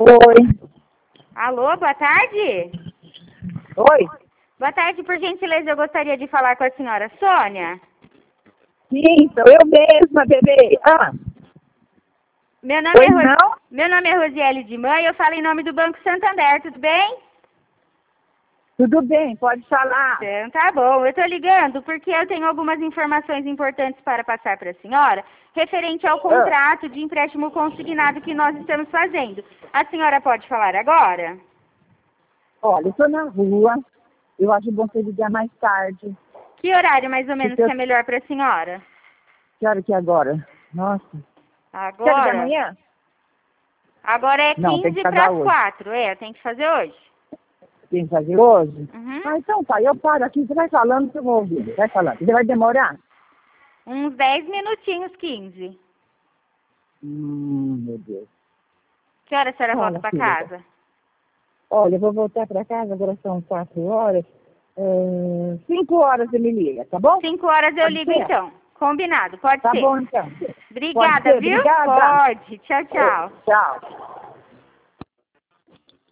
Oi. Alô, boa tarde. Oi. Boa tarde, por gentileza, eu gostaria de falar com a senhora Sônia. Sim, sou eu mesma, bebê. Meu nome, não? Meu nome é Rosiele de Mãe, eu falo em nome do Banco Santander, tudo bem? Tudo bem, pode falar. Então, tá bom, eu estou ligando porque eu tenho algumas informações importantes para passar para a senhora, referente ao contrato de empréstimo consignado que nós estamos fazendo. A senhora pode falar agora? Olha, eu estou na rua. Eu acho bom você ligar mais tarde. Que horário mais ou menos Porque que é melhor para a senhora? Que hora que é agora? Nossa. Que hora da Agora? manhã? Agora é Não, tem 15 que para pagar as hoje. 4, tem que fazer hoje. Tem que fazer hoje? Uhum. Então tá, eu paro aqui. Você vai falando que eu vou ouvir. Vai falando. Você vai demorar? Uns 10 minutinhos, 15. Meu Deus. Que hora a senhora Fala, volta para filha. casa? Olha, eu vou voltar para casa, agora são 4 horas. 5 horas você me liga, tá bom? 5 horas eu Pode ligo ser? então. Combinado, pode Tá ser. bom, então. Obrigada, Pode ser, viu? obrigada. Pode. Tchau, tchau. Tchau.